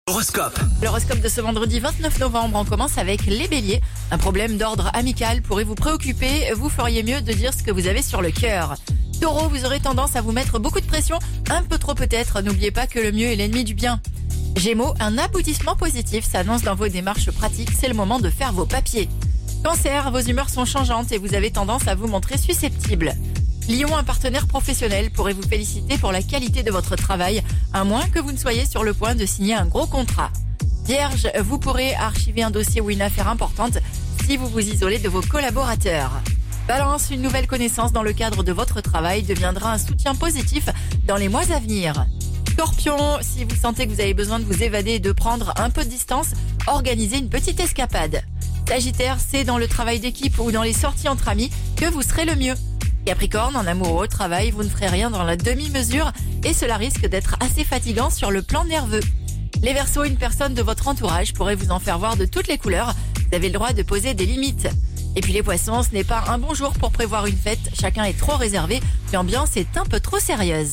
Horoscope. L'horoscope de ce vendredi 29 novembre, on commence avec les béliers. Un problème d'ordre amical pourrait vous préoccuper, vous feriez mieux de dire ce que vous avez sur le cœur. Taureau, vous aurez tendance à vous mettre beaucoup de pression, un peu trop peut-être, n'oubliez pas que le mieux est l'ennemi du bien. Gémeaux, un aboutissement positif s'annonce dans vos démarches pratiques, c'est le moment de faire vos papiers. Cancer, vos humeurs sont changeantes et vous avez tendance à vous montrer susceptible. Lion, un partenaire professionnel pourrait vous féliciter pour la qualité de votre travail, à moins que vous ne soyez sur le point de signer un gros contrat. Vierge, vous pourrez archiver un dossier ou une affaire importante si vous vous isolez de vos collaborateurs. Balance, une nouvelle connaissance dans le cadre de votre travail deviendra un soutien positif dans les mois à venir. Scorpion, si vous sentez que vous avez besoin de vous évader et de prendre un peu de distance, organisez une petite escapade. Sagittaire, c'est dans le travail d'équipe ou dans les sorties entre amis que vous serez le mieux. Capricorne, en amour ou au travail, vous ne ferez rien dans la demi-mesure et cela risque d'être assez fatigant sur le plan nerveux. Les Verseaux, une personne de votre entourage pourrait vous en faire voir de toutes les couleurs. Vous avez le droit de poser des limites. Et puis les Poissons, ce n'est pas un bon jour pour prévoir une fête. Chacun est trop réservé. L'ambiance est un peu trop sérieuse.